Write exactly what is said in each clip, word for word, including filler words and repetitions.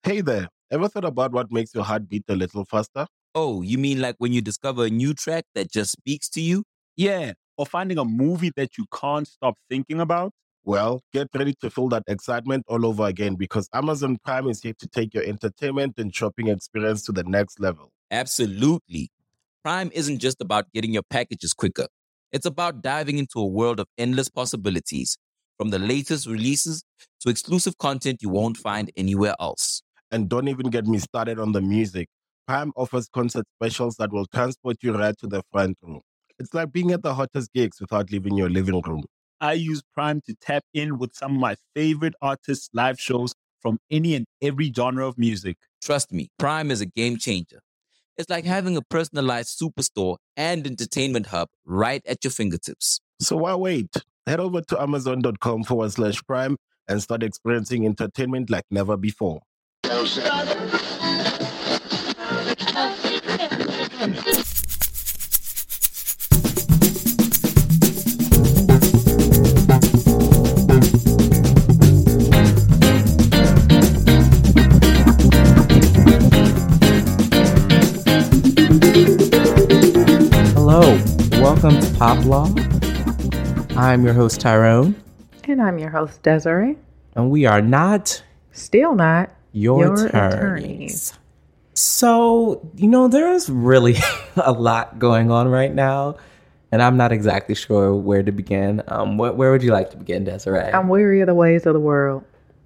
Hey there, ever thought about what makes your heart beat a little faster? Oh, you mean like when you discover a new track that just speaks to you? Yeah, or finding a movie that you can't stop thinking about. Well, get ready to feel that excitement all over again because Amazon Prime is here to take your entertainment and shopping experience to the next level. Absolutely. Prime isn't just about getting your packages quicker. It's about diving into a world of endless possibilities, from the latest releases to exclusive content you won't find anywhere else. And don't even get me started on the music. Prime offers concert specials that will transport you right to the front row. It's like being at the hottest gigs without leaving your living room. I use Prime to tap in with some of my favorite artists' live shows from any and every genre of music. Trust me, Prime is a game changer. It's like having a personalized superstore and entertainment hub right at your fingertips. So why wait? Head over to amazon.com forward slash prime and start experiencing entertainment like never before. Hello, welcome to Pop Law. I'm your host Tyrone, And I'm your host, Desiree. and we are not Still not your, your attorneys. attorneys. So, you know, there's really a lot going on right now, and I'm not exactly sure where to begin. Um, wh- where would you like to begin, Desiree? I'm weary of the ways of the world.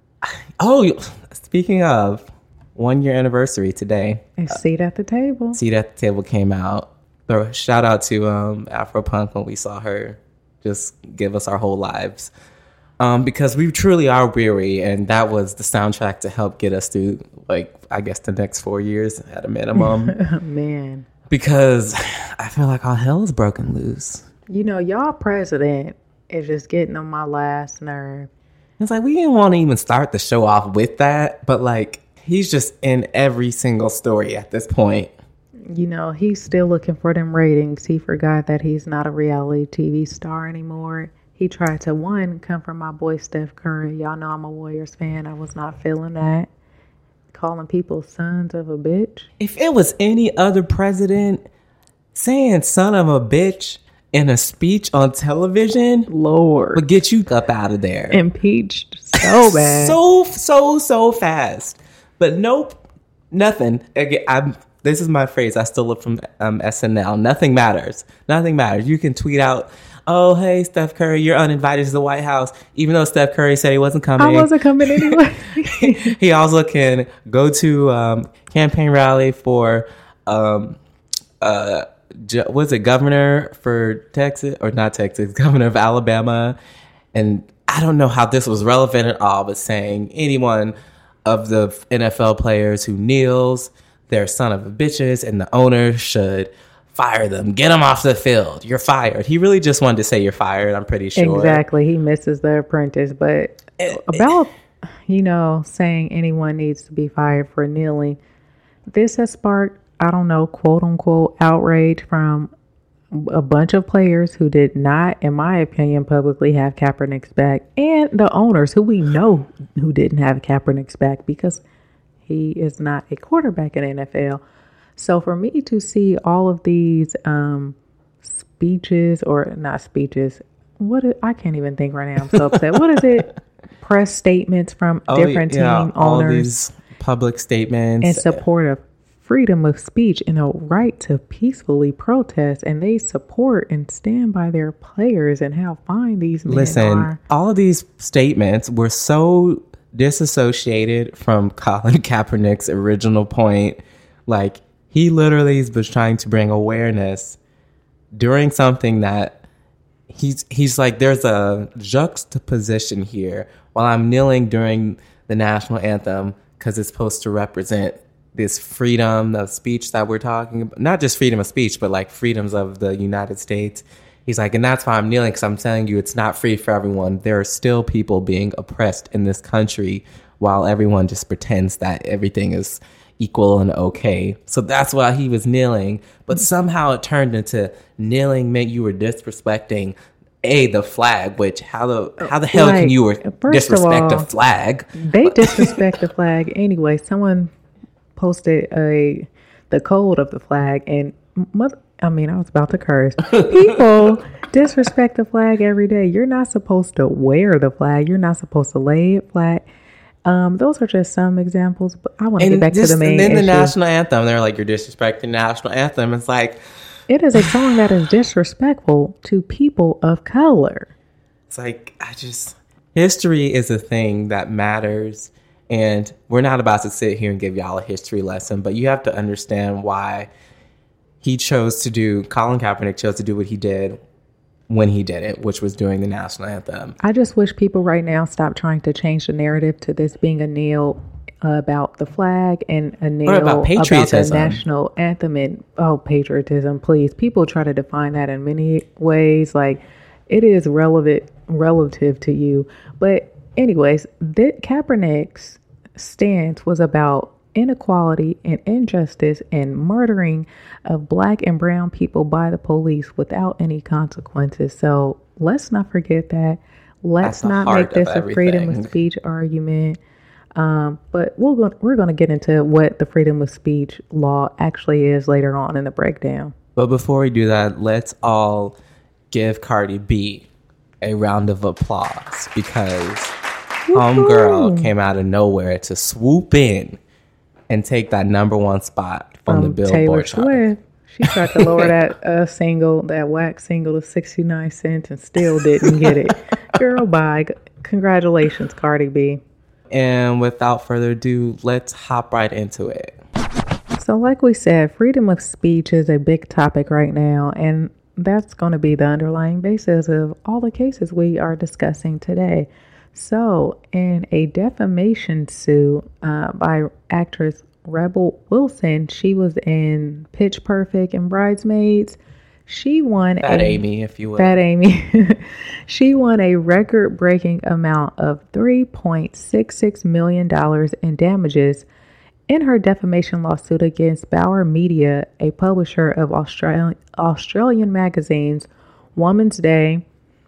oh, you- speaking of, one year anniversary today. A seat at the table. Seat at the Table came out. So shout out to um, Afropunk when we saw her just give us our whole lives. Um, because we truly are weary, and that was the soundtrack to help get us through, like, I guess the next four years at a minimum. Man. Because I feel like all hell is broken loose. You know, y'all president is just getting on my last nerve. It's like we didn't want to even start the show off with that, but like he's just in every single story at this point. You know, he's still looking for them ratings. He forgot that he's not a reality T V star anymore. He tried to, one, come from my boy Steph Curry. Y'all know I'm a Warriors fan. I was not feeling that. Calling people sons of a bitch. If it was any other president saying son of a bitch in a speech on television, Lord. would get you up out of there. Impeached so bad. so, so, so fast. But nope, nothing. Again, I'm, this is my phrase. I still look from um, S N L. Nothing matters. Nothing matters. You can tweet out, oh, hey, Steph Curry, you're uninvited to the White House, even though Steph Curry said he wasn't coming. I wasn't coming anyway. He also can go to um, campaign rally for, um, uh, ju- was it governor for Texas, or not Texas, governor of Alabama. And I don't know how this was relevant at all, but saying anyone of the N F L players who kneels, they're son of a bitches, and the owner should fire them. Get them off the field. You're fired. He really just wanted to say you're fired, I'm pretty sure. Exactly. He misses the apprentice. But about, you know, saying anyone needs to be fired for kneeling, this has sparked, I don't know, quote unquote, outrage from a bunch of players who did not, in my opinion, publicly have Kaepernick's back, and the owners who we know who didn't have Kaepernick's back because he is not a quarterback in the N F L. So for me to see all of these um, speeches, or not speeches, what is, I can't even think right now. I'm so upset. What is it? Press statements from Oh, different yeah, team all owners these public statements in support of freedom of speech and a right to peacefully protest, and they support and stand by their players and how fine these men Listen, are. all of these statements were so disassociated from Colin Kaepernick's original point. Like, he literally was trying to bring awareness during something that he's he's like, there's a juxtaposition here. While I'm kneeling during the national anthem because it's supposed to represent this freedom of speech that we're talking about, not just freedom of speech, but like freedoms of the United States. He's like, and that's why I'm kneeling, because I'm telling you it's not free for everyone. There are still people being oppressed in this country while everyone just pretends that everything is equal and okay. So that's why he was kneeling. But somehow it turned into kneeling meant you were disrespecting A, the flag, which how the how the hell Like, can you re- first disrespect of all, a flag? They disrespect the flag anyway. Someone posted a the code of the flag, and mother, I mean, I was about to curse. People disrespect the flag every day. You're not supposed to wear the flag. You're not supposed to lay it flat. Um, those are just some examples, but I want to get And, back this, to the main and then the issue. national anthem, they're like, you're disrespecting the national anthem. It's like, It is a song that is disrespectful to people of color. it's like, I just, history is a thing that matters. And we're not about to sit here and give y'all a history lesson, but you have to understand why he chose to do, Colin Kaepernick chose to do what he did when he did it, which was doing the national anthem. I just wish people right now stop trying to change the narrative to this being a kneel about the flag and a kneel about patriotism. the national anthem and oh patriotism. Please, people try to define that in many ways. Like it is relevant relative to you, but anyways, the Kaepernick's stance was about inequality and injustice and murdering of black and brown people by the police without any consequences. So let's not forget that. Let's At the not heart make this of a freedom everything. of speech argument. Um, but we'll go, we're going to get into what the freedom of speech law actually is later on in the breakdown. But before we do that, let's all give Cardi B a round of applause because Homegirl came out of nowhere to swoop in and take that number one spot from the Um, Billboard Taylor chart. Swift. She tried to lower that uh, single, that wax single to sixty-nine cents and still didn't get it. Girl, bye. Congratulations, Cardi B. And without further ado, let's hop right into it. So like we said, freedom of speech is a big topic right now, and that's going to be the underlying basis of all the cases we are discussing today. So in a defamation suit uh, by actress Rebel Wilson, she was in Pitch Perfect and Bridesmaids. She won Fat a Amy, if you will. Fat Amy. She won a record-breaking amount of three point six six million dollars in damages in her defamation lawsuit against Bauer Media, a publisher of Australian Australian magazines Woman's Day,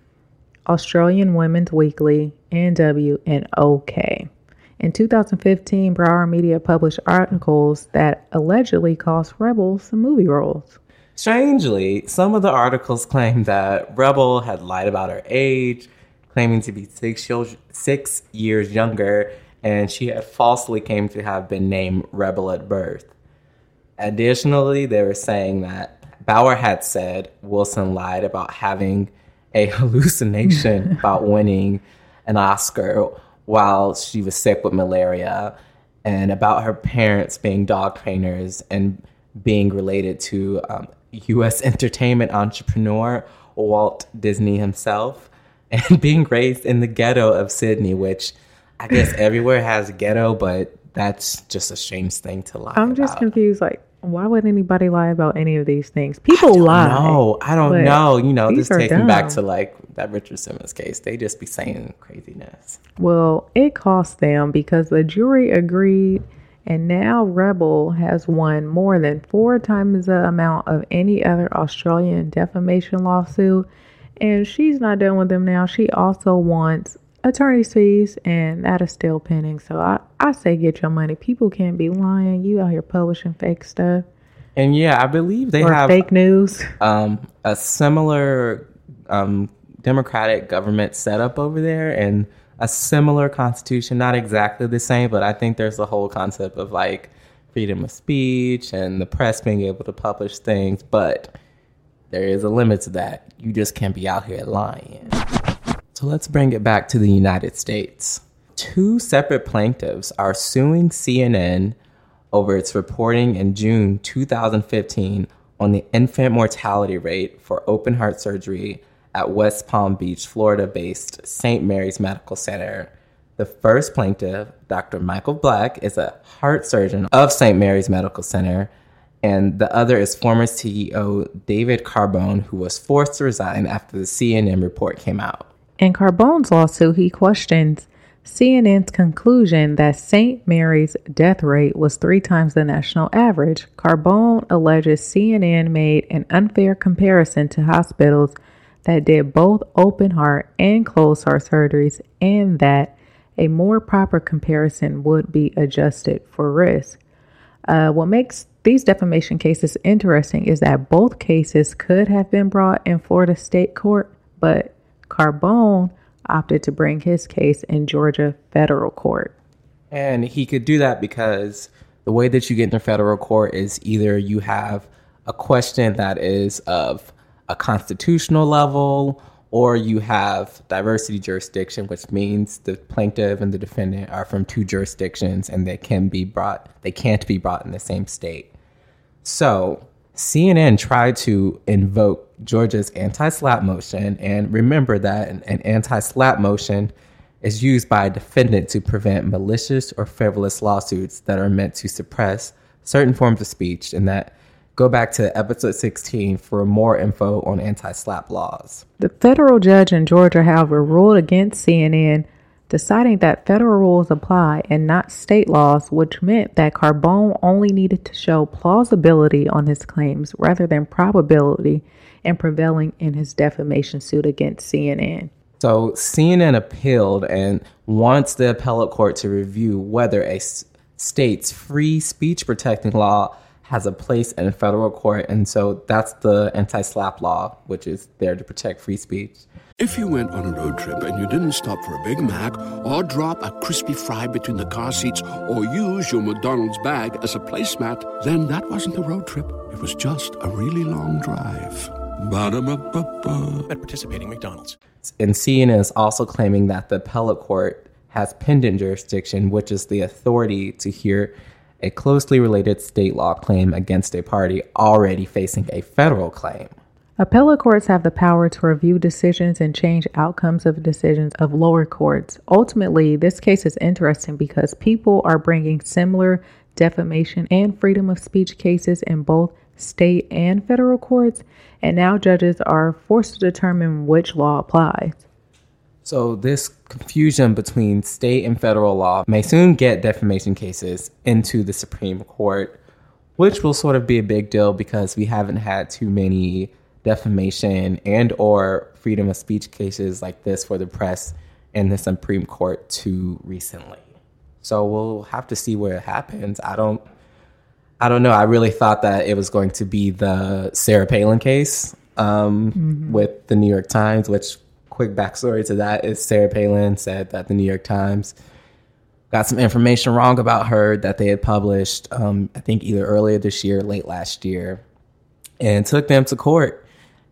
Australian Women's Weekly, N W, and OK. In two thousand fifteen, Bauer Media published articles that allegedly cost Rebel some movie roles. Strangely, some of the articles claimed that Rebel had lied about her age, claiming to be six years, six years younger, and she had falsely claimed to have been named Rebel at birth. Additionally, they were saying that Bauer had said Wilson lied about having a hallucination about winning an Oscar while she was sick with malaria, and about her parents being dog trainers and being related to um, U S entertainment entrepreneur Walt Disney himself, and being raised in the ghetto of Sydney, which I guess everywhere has a ghetto, but that's just a strange thing to lie I'm just about. confused. Like, why would anybody lie about any of these things? People lie. No, I don't but know. You know, these just are taking back dumb. to like that Richard Simmons case, they just be saying craziness. Well, it cost them because the jury agreed, and now Rebel has won more than four times the amount of any other Australian defamation lawsuit. And she's not done with them now. She also wants attorney's fees, and that is still pending. So I, I say get your money. People can't be lying. You out here publishing fake stuff And yeah, I believe they or have fake news. um, a similar um, democratic government setup over there and a similar constitution, not exactly the same, but I think there's a whole concept of like freedom of speech and the press being able to publish things, but there is a limit to that. You just can't be out here lying. So let's bring it back to the United States. Two separate plaintiffs are suing C N N over its reporting in June two thousand fifteen on the infant mortality rate for open heart surgery at West Palm Beach, Florida-based Saint Mary's Medical Center. The first plaintiff, Doctor Michael Black, is a heart surgeon of Saint Mary's Medical Center, and the other is former C E O David Carbone, who was forced to resign after the C N N report came out. In Carbone's lawsuit, he questions C N N's conclusion that Saint Mary's death rate was three times the national average. Carbone alleges C N N made an unfair comparison to hospitals that did both open heart and closed heart surgeries, and that a more proper comparison would be adjusted for risk. Uh, what makes these defamation cases interesting is that both cases could have been brought in Florida state court, but Carbone opted to bring his case in Georgia federal court. And he could do that because the way that you get into federal court is either you have a question that is of a constitutional level, or you have diversity jurisdiction, which means the plaintiff and the defendant are from two jurisdictions and they can be brought, they can't be brought in the same state. So C N N tried to invoke Georgia's anti-SLAPP motion, and remember that an, an anti-SLAPP motion is used by a defendant to prevent malicious or frivolous lawsuits that are meant to suppress certain forms of speech, and that go back to episode sixteen for more info on anti-SLAPP laws. The federal judge in Georgia, however, ruled against C N N, deciding that federal rules apply and not state laws, which meant that Carbone only needed to show plausibility on his claims rather than probability in prevailing in his defamation suit against C N N. So C N N appealed and wants the appellate court to review whether a s- state's free speech protecting law has a place in federal court. And so that's the anti-SLAPP law, which is there to protect free speech. If you went on a road trip and you didn't stop for a Big Mac or drop a crispy fry between the car seats or use your McDonald's bag as a placemat, then that wasn't a road trip. It was just a really long drive. Ba-da-ba-ba-ba. At participating McDonald's. And C N N is also claiming that the appellate court has pendant jurisdiction, which is the authority to hear a closely related state law claim against a party already facing a federal claim. Appellate courts have the power to review decisions and change outcomes of decisions of lower courts. Ultimately, this case is interesting because people are bringing similar defamation and freedom of speech cases in both state and federal courts, and now judges are forced to determine which law applies. So this confusion between state and federal law may soon get defamation cases into the Supreme Court, which will sort of be a big deal because we haven't had too many defamation and or freedom of speech cases like this for the press in the Supreme Court too recently. So we'll have to see where it happens. I don't I don't know. I really thought that it was going to be the Sarah Palin case um, mm-hmm. with the New York Times, which quick backstory to that is Sarah Palin said that the New York Times got some information wrong about her that they had published, um, I think either earlier this year or late last year, and took them to court.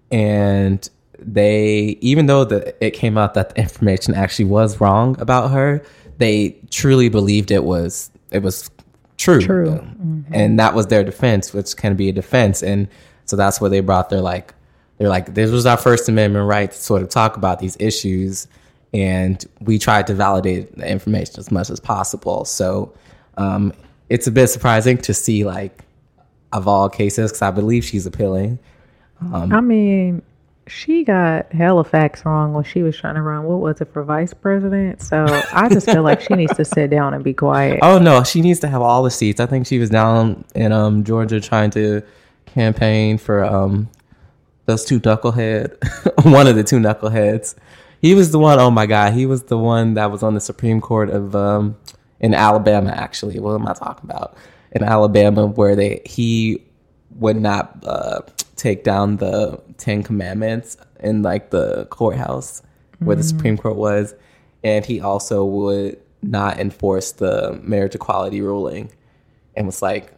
And they, even though the, it came out that the information actually was wrong about her, they truly believed it was it was true. True. Mm-hmm. And that was their defense, which can be a defense. And so that's where they brought their like, they're like, this was our First Amendment right to sort of talk about these issues. And we tried to validate the information as much as possible. So um, it's a bit surprising to see, like, of all cases, because I believe she's appealing. Um, I mean, she got hella facts wrong when she was trying to run, what was it, for vice president? So I just feel like she needs to sit down and be quiet. Oh, no, she needs to have all the seats. I think she was down in um, Georgia trying to campaign for um, those two knucklehead, one of the two knuckleheads. He was the one, oh my God, he was the one that was on the Supreme Court of, um, in Alabama, actually. What am I talking about? In Alabama, where they he would not uh, take down the Ten Commandments in like the courthouse where mm-hmm. the Supreme Court was. And he also would not enforce the marriage equality ruling and was like,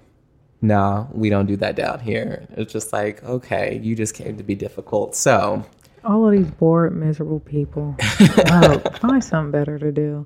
no, we don't do that down here. It's just like, okay, you just came to be difficult. So all of these bored, miserable people. Oh, find something better to do.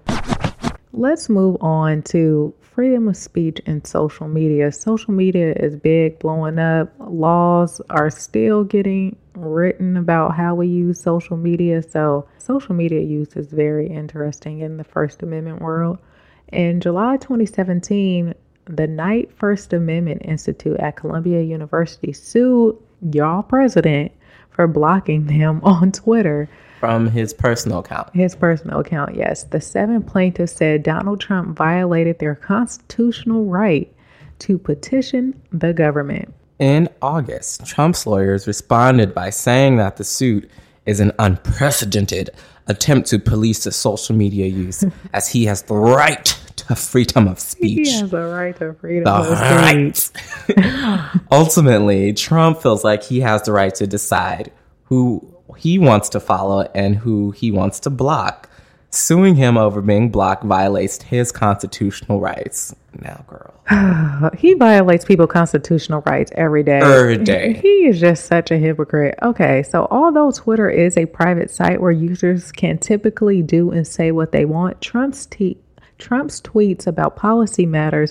Let's move on to freedom of speech and social media. Social media is big, blowing up. Laws are still getting written about how we use social media. So social media use is very interesting in the First Amendment world. In July twenty seventeen, the Knight First Amendment Institute at Columbia University sued y'all president for blocking them on Twitter. From his personal account. His personal account, yes. The seven plaintiffs said Donald Trump violated their constitutional right to petition the government. In August, Trump's lawyers responded by saying that the suit is an unprecedented attempt to police the social media use, as he has the right to freedom of speech. He has a right to freedom the of speech. Right. Ultimately, Trump feels like he has the right to decide who he wants to follow and who he wants to block. Suing him over being blocked violates his constitutional rights. Now, girl. He violates people's constitutional rights every day. Every day. He is just such a hypocrite. Okay, so although Twitter is a private site where users can typically do and say what they want, Trump's, te- Trump's tweets about policy matters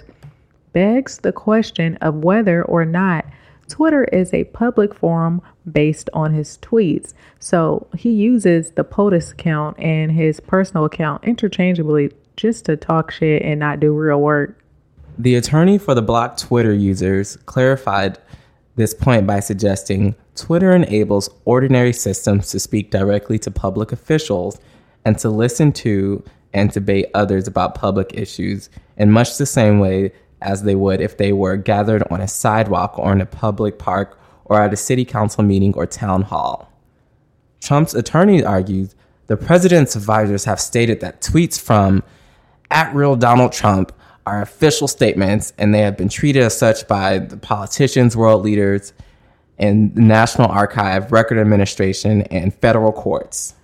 begs the question of whether or not Twitter is a public forum based on his tweets. So he uses the POTUS account and his personal account interchangeably just to talk shit and not do real work. The attorney for the blocked Twitter users clarified this point by suggesting Twitter enables ordinary systems to speak directly to public officials and to listen to and debate others about public issues in much the same way as they would if they were gathered on a sidewalk or in a public park or at a city council meeting or town hall. Trump's attorney argues the president's advisors have stated that tweets from at real Donald Trump are official statements, and they have been treated as such by the politicians, world leaders, and the National Archive, Record Administration, and federal courts.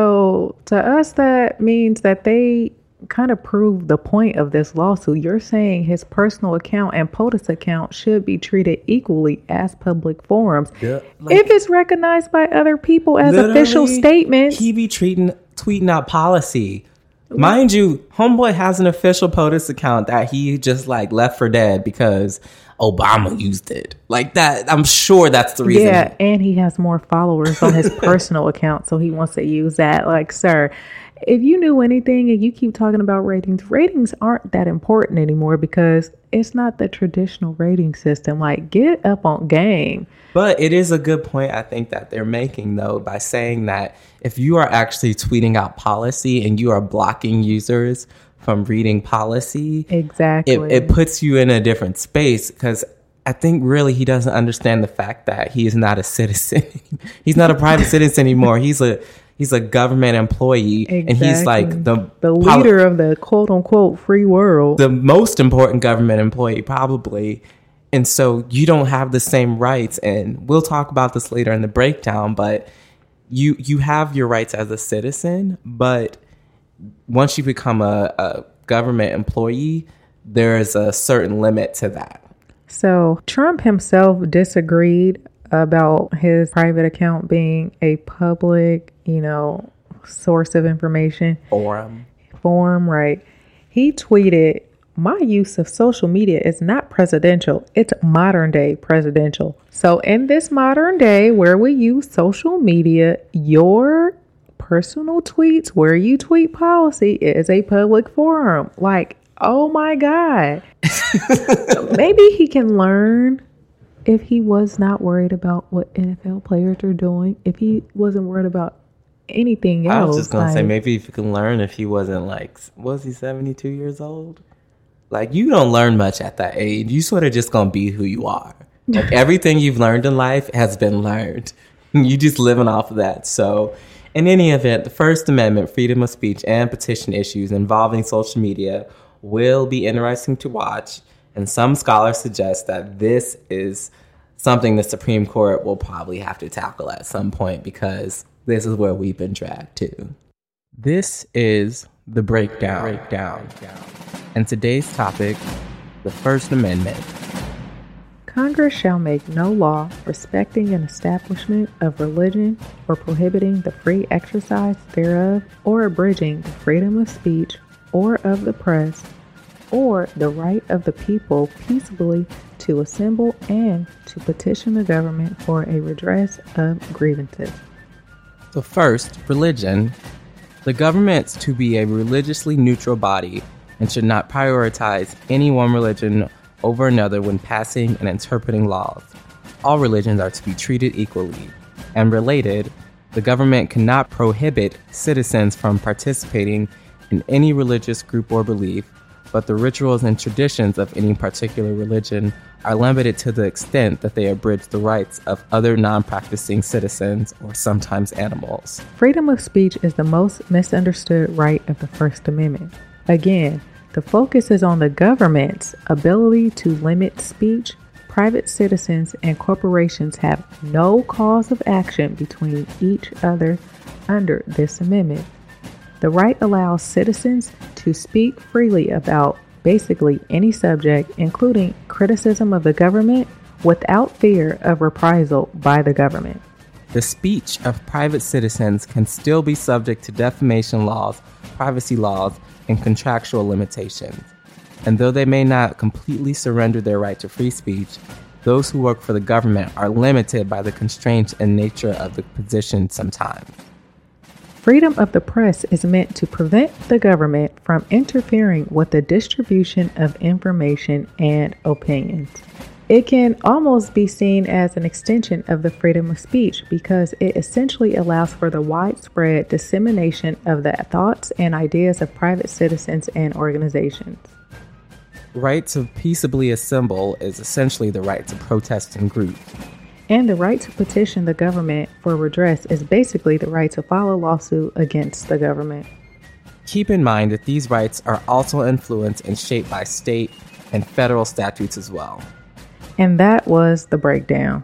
So to us, that means that they kind of prove the point of this lawsuit. You're saying his personal account and POTUS account should be treated equally as public forums. Yeah, like, if it's recognized by other people as official statements. He be treating, tweeting out policy. Mind you, homeboy has an official POTUS account that he just like left for dead because Obama used it. Like that, I'm sure that's the reason. Yeah, and he has more followers on his personal account, so he wants to use that. Like, sir, if you knew anything and you keep talking about ratings, ratings aren't that important anymore because it's not the traditional rating system. Like, get up on game. But it is a good point, I think, that they're making, though, by saying that if you are actually tweeting out policy and you are blocking users from reading policy, exactly, it, it puts you in a different space, because I think really he doesn't understand the fact that he is not a citizen. He's not a private citizen anymore. He's a he's a government employee, exactly. And he's like the the leader poli- of the quote unquote free world, the most important government employee probably. And so you don't have the same rights, and we'll talk about this later in the breakdown, but you you have your rights as a citizen, but once you become a, a government employee, there is a certain limit to that. So Trump himself disagreed about his private account being a public, you know, source of information. Forum. Forum, right. He tweeted, "My use of social media is not presidential. It's modern day presidential. So in this modern day where we use social media, your personal tweets where you tweet policy is a public forum." Like, oh my God. Maybe he can learn if he was not worried about what N F L players are doing, if he wasn't worried about anything else. I was just going like, to say, maybe if he can learn if he wasn't like, was he seventy-two years old? Like, you don't learn much at that age. You sort of just going to be who you are. Like, everything you've learned in life has been learned. You just living off of that. So, in any event, the First Amendment, freedom of speech, and petition issues involving social media will be interesting to watch. And some scholars suggest that this is something the Supreme Court will probably have to tackle at some point, because this is where we've been dragged to. This is The Breakdown. Breakdown. And today's topic, the First Amendment. Congress shall make no law respecting an establishment of religion or prohibiting the free exercise thereof or abridging the freedom of speech or of the press or the right of the people peaceably to assemble and to petition the government for a redress of grievances. So first, religion. The government's to be a religiously neutral body and should not prioritize any one religion over another when passing and interpreting laws. All religions are to be treated equally. And related, the government cannot prohibit citizens from participating in any religious group or belief, but the rituals and traditions of any particular religion are limited to the extent that they abridge the rights of other non-practicing citizens or sometimes animals. Freedom of speech is the most misunderstood right of the First Amendment. Again, the focus is on the government's ability to limit speech. Private citizens and corporations have no cause of action between each other under this amendment. The right allows citizens to speak freely about basically any subject, including criticism of the government, without fear of reprisal by the government. The speech of private citizens can still be subject to defamation laws, privacy laws, and contractual limitations. And though they may not completely surrender their right to free speech, those who work for the government are limited by the constraints and nature of the position sometimes. Freedom of the press is meant to prevent the government from interfering with the distribution of information and opinions. It can almost be seen as an extension of the freedom of speech because it essentially allows for the widespread dissemination of the thoughts and ideas of private citizens and organizations. Right to peaceably assemble is essentially the right to protest in groups. And the right to petition the government for redress is basically the right to file a lawsuit against the government. Keep in mind that these rights are also influenced and shaped by state and federal statutes as well. And that was the breakdown.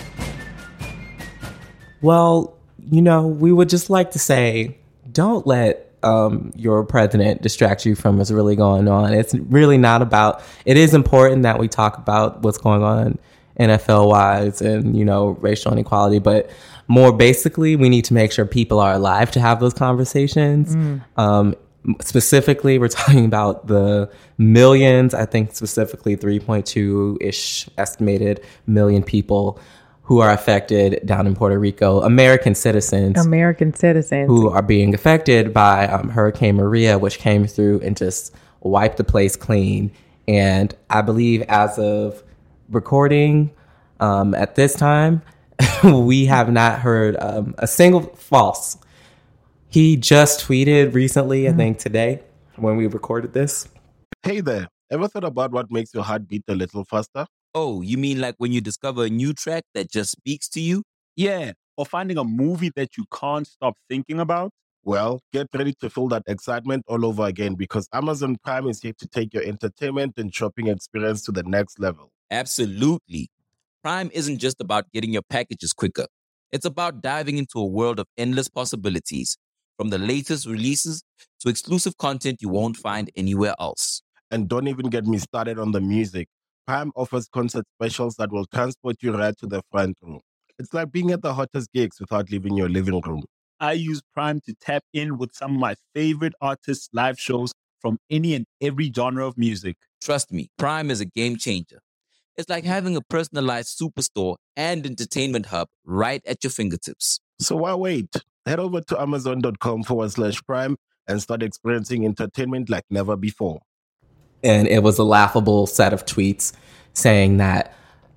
Well, you know, we would just like to say, don't let um, your president distract you from what's really going on. It's really not about, it is important that we talk about what's going on N F L-wise and, you know, racial inequality, but more basically, we need to make sure people are alive to have those conversations. Mm. Um, specifically, we're talking about the millions, I think specifically three point two-ish estimated million people who are affected down in Puerto Rico, American citizens. American citizens. Who are being affected by um, Hurricane Maria, which came through and just wiped the place clean. And I believe as of recording um, at this time, we have not heard um, a single false. He just tweeted recently, I think today, when we recorded this. Hey there, ever thought about what makes your heart beat a little faster? Oh, you mean like when you discover a new track that just speaks to you? Yeah, or finding a movie that you can't stop thinking about? Well, get ready to feel that excitement all over again because Amazon Prime is here to take your entertainment and shopping experience to the next level. Absolutely. Prime isn't just about getting your packages quicker. It's about diving into a world of endless possibilities, from the latest releases to exclusive content you won't find anywhere else. And don't even get me started on the music. Prime offers concert specials that will transport you right to the front row. It's like being at the hottest gigs without leaving your living room. I use Prime to tap in with some of my favorite artists' live shows from any and every genre of music. Trust me, Prime is a game changer. It's like having a personalized superstore and entertainment hub right at your fingertips. So why wait? Head over to amazon.com forward slash prime and start experiencing entertainment like never before. And it was a laughable set of tweets saying that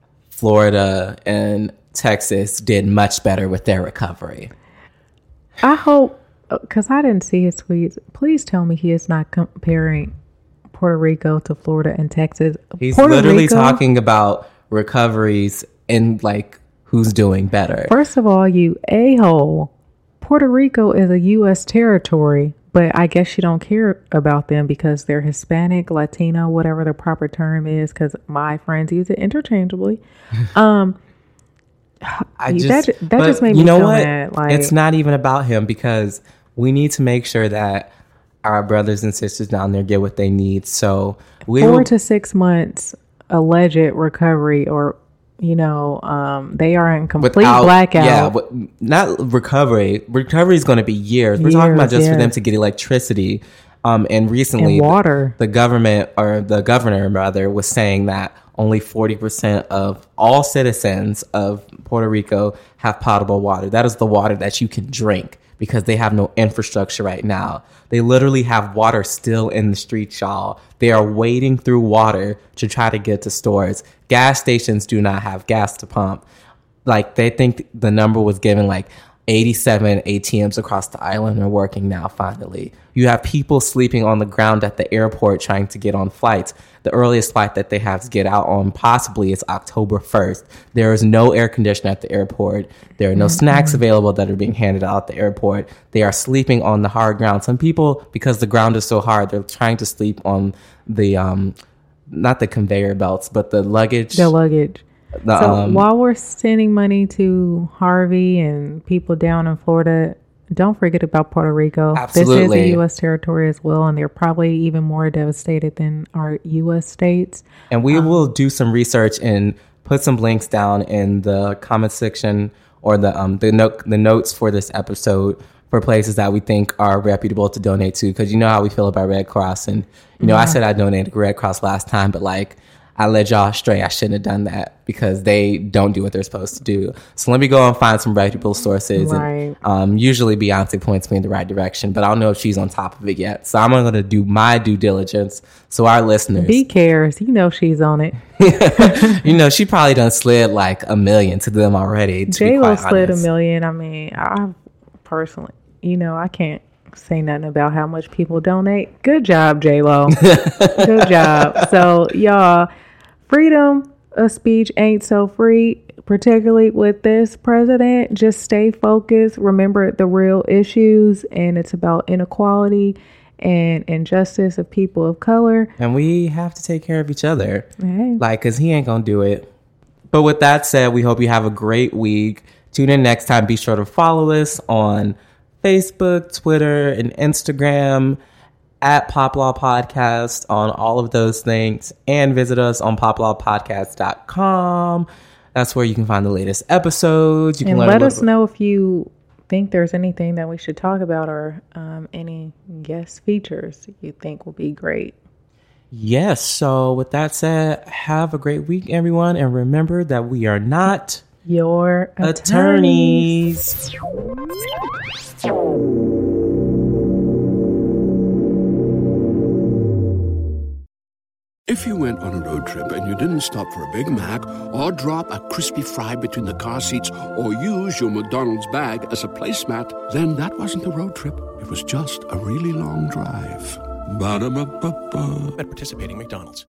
Florida and Texas did much better with their recovery. I hope, because I didn't see his tweets, please tell me he is not comparing Puerto Rico to Florida and Texas. He's Puerto literally Rico, talking about recoveries and like who's doing better. First of all, you a-hole, Puerto Rico is a U S territory, but I guess you don't care about them because they're Hispanic, Latino, whatever the proper term is, because my friends use it interchangeably. Um, I just, that that but just made me you know so what? mad. Like, it's not even about him because we need to make sure that our brothers and sisters down there get what they need. So we four will, to six months alleged recovery, or you know, um, they are in complete without, blackout. Yeah, but not recovery. Recovery is going to be years. We're years, talking about just yeah. for them to get electricity. Um, and recently, and water. The, the government or the governor rather was saying that only forty percent of all citizens of Puerto Rico have potable water. That is the water that you can drink because they have no infrastructure right now. They literally have water still in the streets, y'all. They are wading through water to try to get to stores. Gas stations do not have gas to pump. Like, they think the number was given like eighty-seven A T Ms across the island are working now, finally. You have people sleeping on the ground at the airport trying to get on flights. The earliest flight that they have to get out on possibly is October first. There is no air conditioning at the airport. There are no mm-hmm. snacks available that are being handed out at the airport. They are sleeping on the hard ground. Some people, because the ground is so hard, they're trying to sleep on the, um, not the conveyor belts, but the luggage. The luggage. The, so um, while we're sending money to Harvey and people down in Florida, don't forget about Puerto Rico. Absolutely. This is a U S territory as well, and they're probably even more devastated than our U S states. And we um, will do some research and put some links down in the comment section or the um the note the notes for this episode for places that we think are reputable to donate to, because you know how we feel about Red Cross. And you know, yeah. I said I donated to Red Cross last time, but like, I led y'all astray. I shouldn't have done that because they don't do what they're supposed to do. So let me go and find some reputable sources. Right. And, um, usually Beyonce points me in the right direction, but I don't know if she's on top of it yet. So I'm going to do my due diligence. So our listeners, B cares. You know she's on it. You know, she probably done slid like a million to them already. J-Lo slid a million. I mean, I personally, you know, I can't say nothing about how much people donate. Good job, J-Lo. Good job. So y'all, freedom of speech ain't so free, particularly with this president. Just stay focused. Remember the real issues, and it's about inequality and injustice of people of color. And we have to take care of each other. Hey. Like, because he ain't going to do it. But with that said, we hope you have a great week. Tune in next time. Be sure to follow us on Facebook, Twitter, and Instagram at Pop Law Podcast on all of those things, and visit us on pop law podcast dot com. That's where you can find the latest episodes. You can and learn let us bit. know if you think there's anything that we should talk about, or um, any guest features you think will be great. Yes. So with that said, have a great week, everyone. And remember that we are not your attorneys. attorneys. If you went on a road trip and you didn't stop for a Big Mac or drop a crispy fry between the car seats or use your McDonald's bag as a placemat, then that wasn't a road trip. It was just a really long drive. Ba-da-ba-ba-ba. At participating McDonald's.